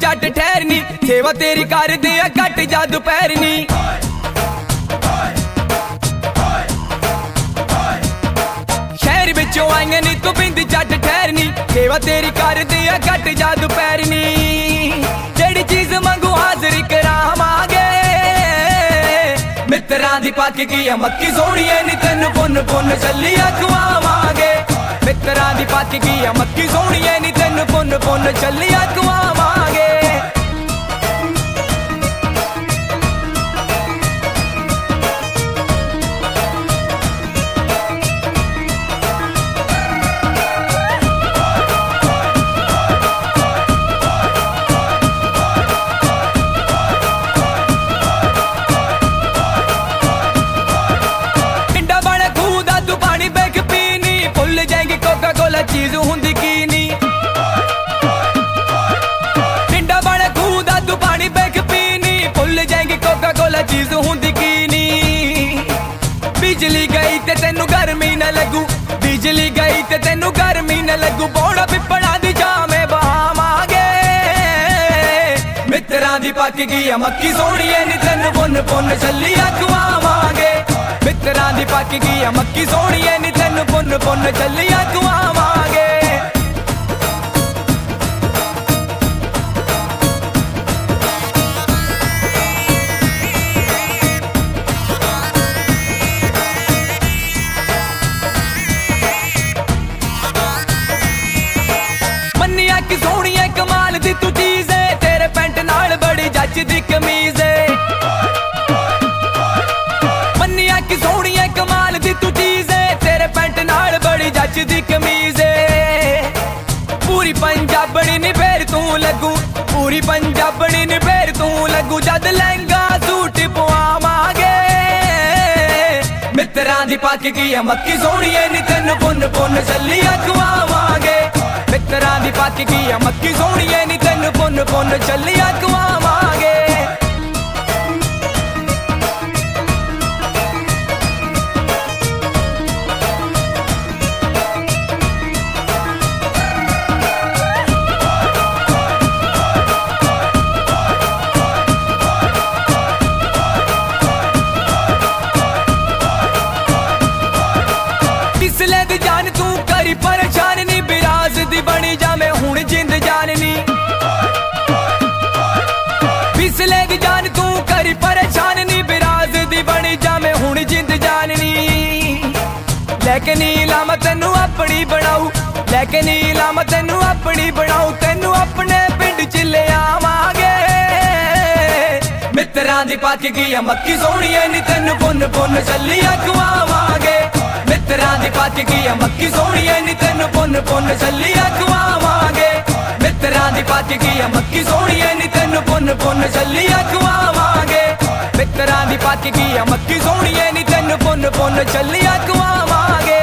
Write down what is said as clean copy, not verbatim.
जट ठहरनी, सेवा तेरी कर दे घट जा दोपहरनी। शहर विचों आईया नी तू बिंद जट ठहरनी, सेवा तेरी कर दे घट जा दोपहरनी। जेड़ी चीज मंगू हाजिर करावांगे, मित्रां दी पक गई मक्की सोहणीए नी तैनू पुन पुन चलिया खुआवांगे। मित्रां दी पक गई मक्की सोहणीए नी तैनू पुन पुन चलिया खुआवांगे। चीज हुंदी की नी टिंडा बने खूह दा तू पानी बैग पीनी, भुल जाएगी कोका कोला चीज हुंदी की नी। बिजली गई ते तेनू गर्मी न लगू, बिजली गई ते तेनू गर्मी न लगू। बौड़ा पिपड़ा दी छां में बहावांगे, मित्रां दी पक गई मक्की सोहणीए नी तैनू पुन पुन चलिया खुआवांगे। मित्रां दी पक गई मक्की सोहणीए नी तैनू पुन पुन चलिया खुआवांगे। मन्निया की सोहणीए कमाल दी तू चीज है, तेरे पैंट नाल बड़ी जचदी कमीज है। मन्निया की सोहणीए कमाल दी तू चीज है, तेरे पैंट नाल बड़ी जचदी कमीज है। पूरी पंजाबणी नी फेर तू लगू, पूरी पंजाबणी नी फेर तू लगू। जद लहंगा सूट पवावांगे, मित्रां दी पक गई मक्की सोहणीए नी तैनू पुन पुन चलिया खुआवांगे। मित्रां दी पक गई मक्की सोहणीए नी तैनू पुन पुन चलिया खुआवांगे। पिछले दी जान तू करी परेशान नी, बिराज दी बनी जा मैं हुण जिंद जाननी। पिछले दी जान तू करी परेशान नी, बिराज दी बनी जा मैं हुण जिंद जाननी। लेके नीला मैं तैनू अपनी बनाऊ, लेके नीला मैं तैनू अपनी बनाऊ। तैनू अपने पिंड च ले आवांगे, मित्रां दी पक गई मक्की सोहणीए नी तैनू पुन पुन चलिया खुआवांगे। मित्रां दी पक गई मक्की सोहणीए नी तैनू पुन पुन चलिया खुआवांगे। मित्रां दी पक गई मक्की सोहणीए नी तैनू पुन पुन चलिया खुआवांगे। मित्रां दी पक गई मक्की सोहणीए नी तैनू पुन पुन चलिया खुआवांगे।